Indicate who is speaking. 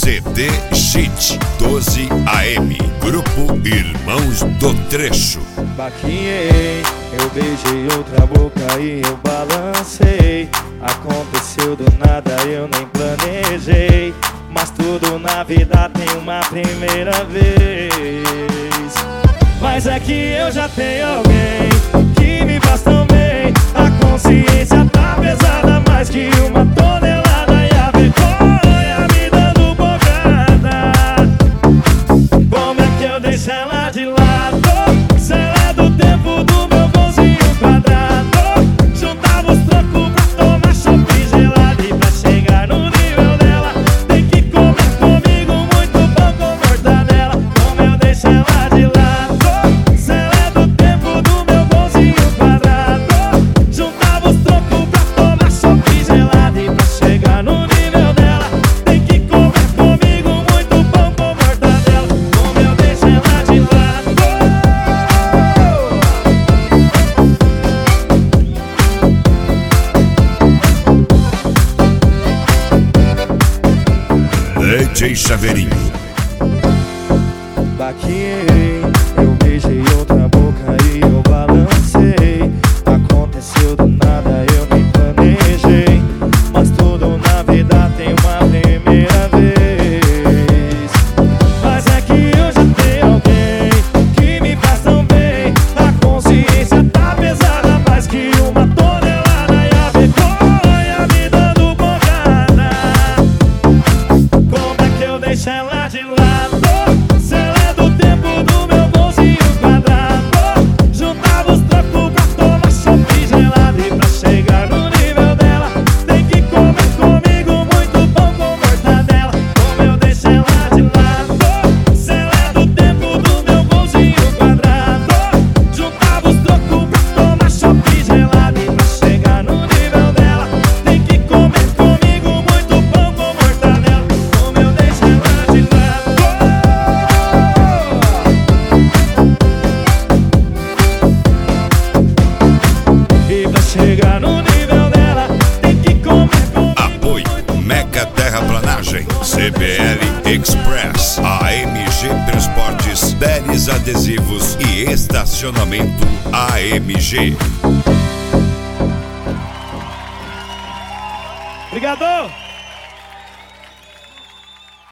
Speaker 1: CD Shit 12 AM, Grupo Irmãos do Trecho.
Speaker 2: Baquinhei, eu beijei outra boca e eu balancei. Aconteceu do nada, eu nem planejei. Mas tudo na vida tem uma primeira vez. Mas é que eu já tenho alguém que me faz tão bem. A consciência tá pesada, mais que uma tonelada. E a vergonha me dando bocada. Como é que eu deixo ela de lado? Se ela é do tempo do meu bonzinho quadrado. Juntava os trocos pra tomar chopp gelado. E pra chegar no nível dela, tem que comer comigo muito pão com mortadela. Como eu deixo ela de lado? Se ela é do tempo do meu bonzinho quadrado. Juntava os trocos pra tomar chopp gelado. E pra chegar no nível dela, tem que comer comigo muito pão com mortadela. Como eu deixo ela de lado?
Speaker 1: DJ Chaveirinho.
Speaker 2: Baquinhei, eu beijei outra boca e eu balancei. Aconteceu do nada, eu nem planejei. Mas tudo na vida tem uma primeira vez. Mas é que eu já tenho alguém que me faz tão bem. A consciência tá pesada, mais que uma tonelada. E a vergonha me dando bocada. Como é que eu deixo ela de lado? Se ela é do tempo do meu bonzinho quadrado. Juntava os trocos pra tomar chopp gelado. E pra chegar no nível dela, tem que comer comigo muito pão com mortadela. Como eu deixo ela de lado? Se ela é do tempo do meu bonzinho quadrado. Juntava os trocos pra tomar chopp gelado. E pra chegar no nível dela, tem que comer comigo muito pão com mortadela. Como eu deixo ela de lado? E pra chegar no nível dela, tem que comer comigo.
Speaker 1: Apoio Mega Terraplanagem, CBL Express, AMG Transportes, Deres Adesivos e Estacionamento AMG.
Speaker 2: Obrigado!